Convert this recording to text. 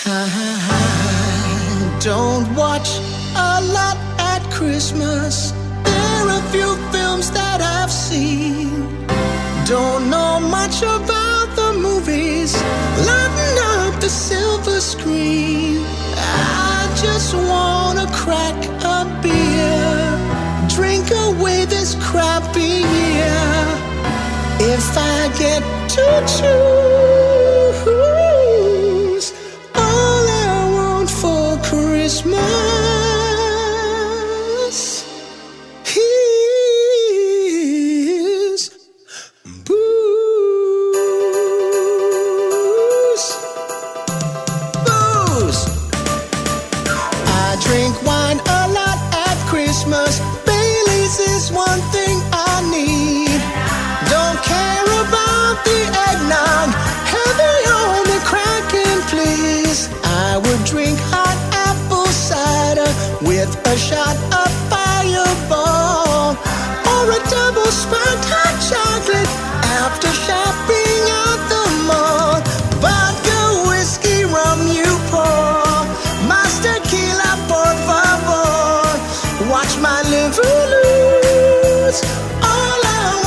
I don't watch a lot at Christmas. There are a few films that I've seen. Don't know much about the movies lighting up the silver screen. I just wanna crack a beer, drink away this crappy year. If I get to choose, all I want for Christmas is booze. Booze. I drink wine a lot at Christmas. Baileys is one thing I need. Don't care about the eggnog, heavy on the Kraken, please. I would drink hot apple cider with a shot of Fireball, or a double spiked hot chocolate after shopping at the mall. Vodka, whiskey, rum, you pour. Más tequila, por favor. Watch my liver lose. All I